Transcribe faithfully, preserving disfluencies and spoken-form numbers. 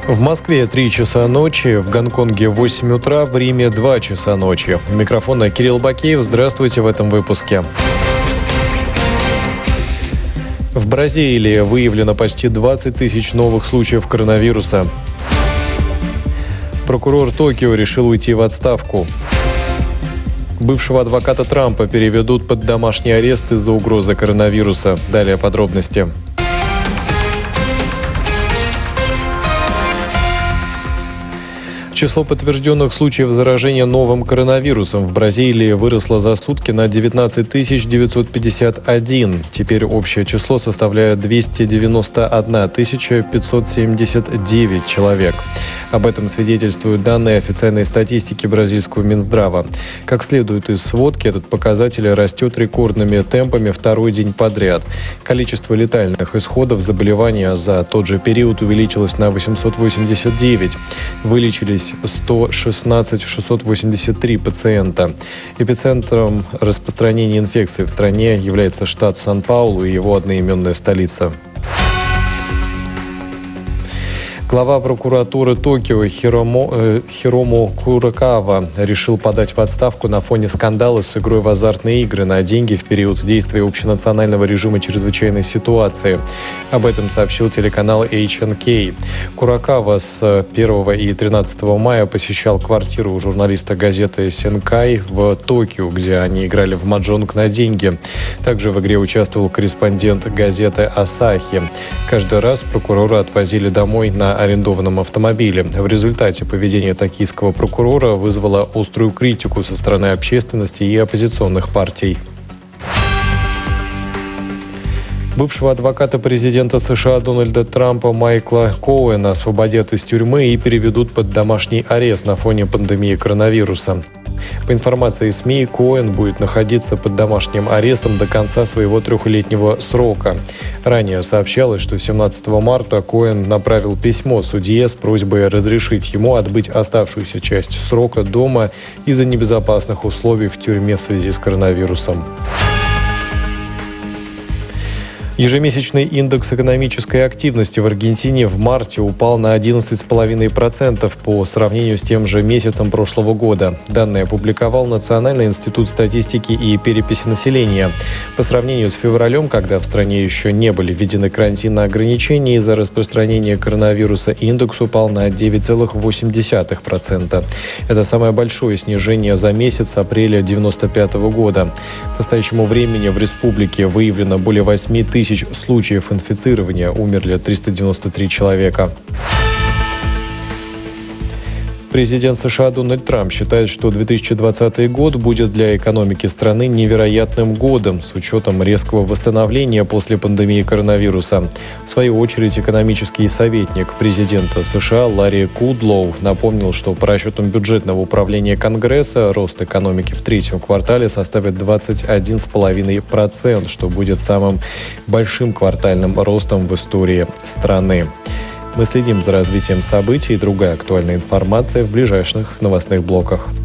В Москве три часа ночи, в Гонконге восемь утра, в Риме два часа ночи. У микрофона Кирилл Бакеев. Здравствуйте в этом выпуске. В Бразилии выявлено почти двадцать тысяч новых случаев коронавируса. Прокурор Токио решил уйти в отставку. Бывшего адвоката Трампа переведут под домашний арест из-за угрозы коронавируса. Далее подробности. Число подтвержденных случаев заражения новым коронавирусом в Бразилии выросло за сутки на девятнадцать тысяч девятьсот пятьдесят один. Теперь общее число составляет двести девяносто одна тысяча пятьсот семьдесят девять человек. Об этом свидетельствуют данные официальной статистики бразильского Минздрава. Как следует из сводки, этот показатель растет рекордными темпами второй день подряд. Количество летальных исходов заболевания за тот же период увеличилось на восемьсот восемьдесят девять. Вылечились сто шестнадцать тысяч шестьсот восемьдесят три пациента. Эпицентром распространения инфекции в стране является штат Сан-Паулу и его одноименная столица. Глава прокуратуры Токио Хирому, э, Хирому Курокава решил подать в отставку на фоне скандала с игрой в азартные игры на деньги в период действия общенационального режима чрезвычайной ситуации. Об этом сообщил телеканал эйч эн кей. Курокава с первого и тринадцатого мая посещал квартиру у журналиста газеты «Синкай» в Токио, где они играли в маджонг на деньги. Также в игре участвовал корреспондент газеты «Асахи». Каждый раз прокурора отвозили домой на арендованном автомобиле. В результате поведение токийского прокурора вызвало острую критику со стороны общественности и оппозиционных партий. Бывшего адвоката президента США Дональда Трампа Майкла Коэна освободят из тюрьмы и переведут под домашний арест на фоне пандемии коронавируса. По информации СМИ, Коэн будет находиться под домашним арестом до конца своего трехлетнего срока. Ранее сообщалось, что семнадцатого марта Коэн направил письмо судье с просьбой разрешить ему отбыть оставшуюся часть срока дома из-за небезопасных условий в тюрьме в связи с коронавирусом. Ежемесячный индекс экономической активности в Аргентине в марте упал на одиннадцать целых пять десятых процента по сравнению с тем же месяцем прошлого года. Данные опубликовал Национальный институт статистики и переписи населения. По сравнению с февралем, когда в стране еще не были введены карантинные ограничения из-за распространения коронавируса, индекс упал на девять целых восемь десятых процента. Это самое большое снижение за месяц апреля девяносто пятого года. К настоящему времени в республике выявлено более восемь тысяч случаев инфицирования, умерли триста девяносто три человека. Президент США Дональд Трамп считает, что две тысячи двадцатый год будет для экономики страны невероятным годом с учетом резкого восстановления после пандемии коронавируса. В свою очередь, экономический советник президента США Ларри Кудлоу напомнил, что по расчетам бюджетного управления Конгресса рост экономики в третьем квартале составит двадцать один целых пять десятых процента, что будет самым большим квартальным ростом в истории страны. Мы следим за развитием событий и другая актуальная информация в ближайших новостных блоках.